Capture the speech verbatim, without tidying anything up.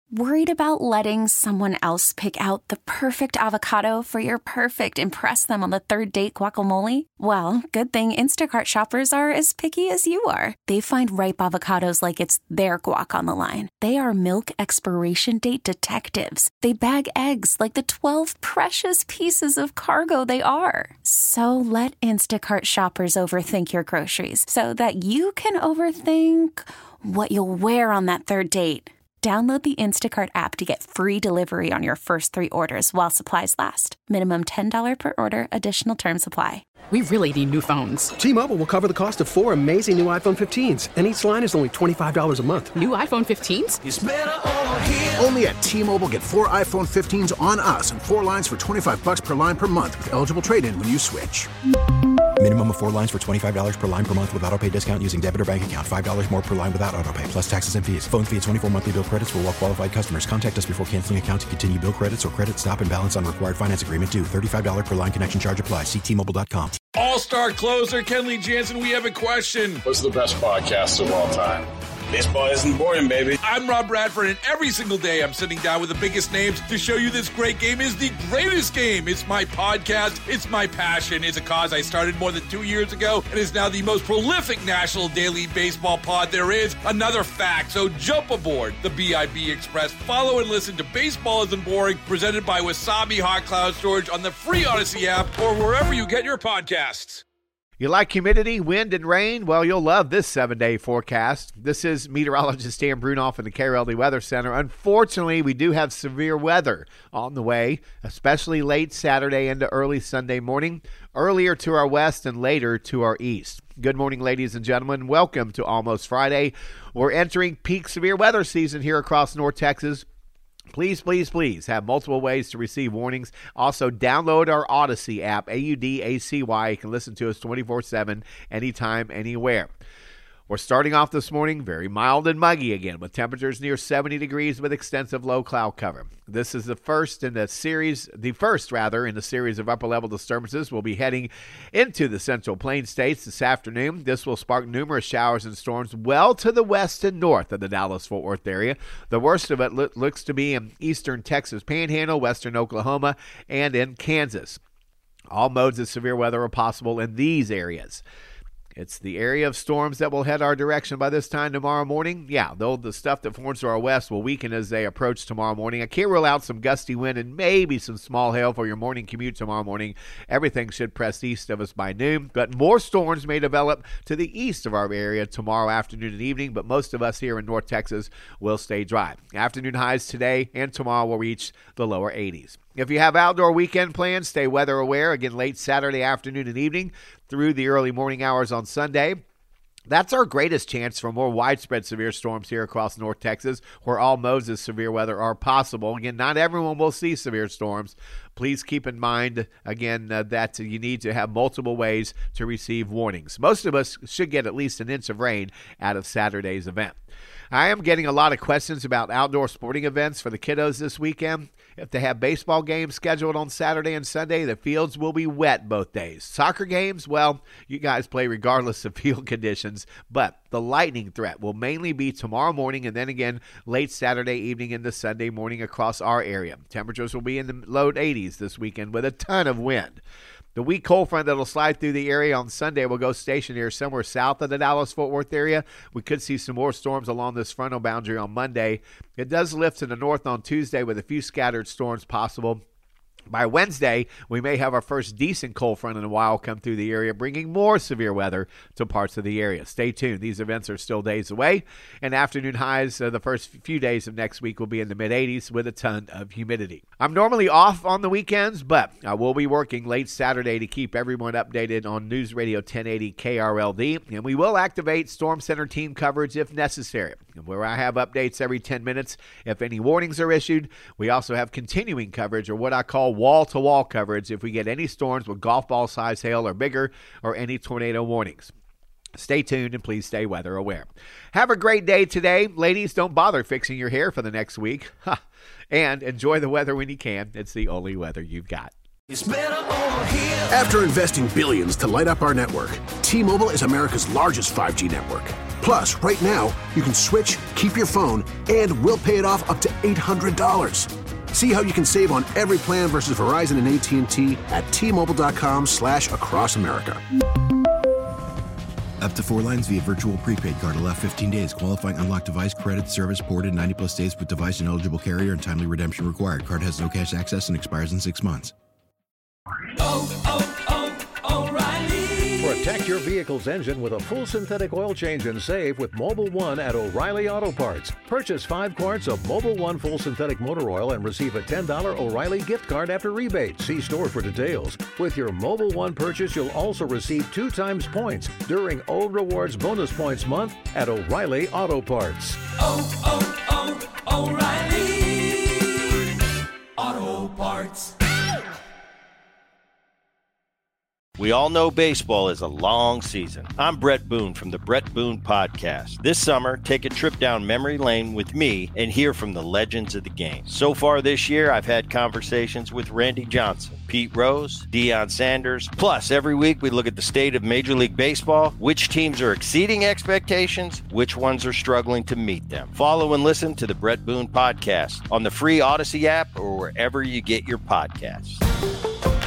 Worried about letting someone else pick out the perfect avocado for your perfect impress them on the third date guacamole? Well, good thing Instacart shoppers are as picky as you are. They find ripe avocados like it's their guac on the line. They are milk expiration date detectives. They bag eggs like the twelve precious pieces of cargo they are. So let Instacart shoppers overthink your groceries so that you can overthink what you'll wear on that third date. Download the Instacart app to get free delivery on your first three orders while supplies last. Minimum ten dollars per order. Additional terms apply. We really need new phones. T-Mobile will cover the cost of four amazing new iPhone fifteens, and each line is only twenty-five dollars a month. New iPhone fifteens? It's better over here. Only at T-Mobile, get four iPhone fifteens on us and four lines for twenty-five dollars per line per month with eligible trade-in when you switch. Minimum of four lines for twenty-five dollars per line per month with autopay discount using debit or bank account. five dollars more per line without autopay, plus taxes and fees. Phone fee at twenty-four monthly bill credits for well-qualified customers. Contact us before canceling account to continue bill credits or credit stop and balance on required finance agreement due. thirty-five dollars per line connection charge applies. See T Mobile dot com. All-star closer Kenley Jansen, we have a question. What's the best podcast of all time? Baseball isn't boring, baby. I'm Rob Bradford, and every single day I'm sitting down with the biggest names to show you this great game is the greatest game. It's my podcast. It's my passion. It's a cause I started more than two years ago and is now the most prolific national daily baseball pod there is. Another fact, so jump aboard the B I B Express. Follow and listen to Baseball Isn't Boring, presented by Wasabi Hot Cloud Storage on the free Odyssey app or wherever you get your podcasts. You like humidity, wind, and rain? Well, you'll love this seven-day forecast. This is meteorologist Dan Brunoff in the K R L D Weather Center. Unfortunately, we do have severe weather on the way, especially late Saturday into early Sunday morning, earlier to our west and later to our east. Good morning, ladies and gentlemen. Welcome to Almost Friday. We're entering peak severe weather season here across North Texas. Please, please, please have multiple ways to receive warnings. Also, download our Odyssey app, A U D A C Y. You can listen to us twenty-four seven, anytime, anywhere. We're starting off this morning very mild and muggy again with temperatures near seventy degrees with extensive low cloud cover. This is the first in the series, the first rather, in the series of upper-level disturbances. We'll be heading into the Central Plains states this afternoon. This will spark numerous showers and storms well to the west and north of the Dallas-Fort Worth area. The worst of it lo- looks to be in eastern Texas Panhandle, western Oklahoma, and in Kansas. All modes of severe weather are possible in these areas. It's the area of storms that will head our direction by this time tomorrow morning. Yeah, though the stuff that forms to our west will weaken as they approach tomorrow morning. I can't rule out some gusty wind and maybe some small hail for your morning commute tomorrow morning. Everything should press east of us by noon, but more storms may develop to the east of our area tomorrow afternoon and evening, but most of us here in North Texas will stay dry. Afternoon highs today and tomorrow will reach the lower eighties. If you have outdoor weekend plans, stay weather aware. Again, late Saturday afternoon and evening through the early morning hours on Sunday. That's our greatest chance for more widespread severe storms here across North Texas, where all modes of severe weather are possible. Again, not everyone will see severe storms. Please keep in mind, again, uh, that you need to have multiple ways to receive warnings. Most of us should get at least an inch of rain out of Saturday's event. I am getting a lot of questions about outdoor sporting events for the kiddos this weekend. If they have baseball games scheduled on Saturday and Sunday, the fields will be wet both days. Soccer games, well, you guys play regardless of field conditions, but the lightning threat will mainly be tomorrow morning and then again late Saturday evening into Sunday morning across our area. Temperatures will be in the low eighties this weekend with a ton of wind. The weak cold front that will slide through the area on Sunday will go stationary somewhere south of the Dallas-Fort Worth area. We could see some more storms along this frontal boundary on Monday. It does lift to the north on Tuesday with a few scattered storms possible. By Wednesday, we may have our first decent cold front in a while come through the area, bringing more severe weather to parts of the area. Stay tuned. These events are still days away, and afternoon highs uh, the first few days of next week will be in the mid-eighties with a ton of humidity. I'm normally off on the weekends, but I will be working late Saturday to keep everyone updated on News Radio ten eighty K R L D, and we will activate Storm Center team coverage if necessary, where I have updates every ten minutes if any warnings are issued. We also have continuing coverage, or what I call wall-to-wall coverage, if we get any storms with golf ball size hail or bigger, or any tornado warnings. Stay tuned and please stay weather aware. Have a great day today. Ladies, don't bother fixing your hair for the next week. And enjoy the weather when you can. It's the only weather you've got. It's better over here. After investing billions to light up our network, T-Mobile is America's largest five G network. Plus, right now, you can switch, keep your phone, and we'll pay it off up to eight hundred dollars. See how you can save on every plan versus Verizon and A T and T at T-Mobile.com slash across America. Up to four lines via virtual prepaid card. Allow fifteen days. Qualifying unlocked device credit service ported ninety plus days with device and eligible carrier and timely redemption required. Card has no cash access and expires in six months. Oh, oh, oh, O'Reilly. Protect your vehicle's engine with a full synthetic oil change and save with Mobil one at O'Reilly Auto Parts. Purchase five quarts of Mobil one full synthetic motor oil and receive a ten dollars O'Reilly gift card after rebate. See store for details. With your Mobil one purchase, you'll also receive two times points during O Rewards Bonus Points Month at O'Reilly Auto Parts. Oh, oh, oh, O'Reilly Auto Parts. We all know baseball is a long season. I'm Brett Boone from the Brett Boone Podcast. This summer, take a trip down memory lane with me and hear from the legends of the game. So far this year, I've had conversations with Randy Johnson, Pete Rose, Deion Sanders. Plus, every week we look at the state of Major League Baseball, which teams are exceeding expectations, which ones are struggling to meet them. Follow and listen to the Brett Boone Podcast on the free Odyssey app or wherever you get your podcasts.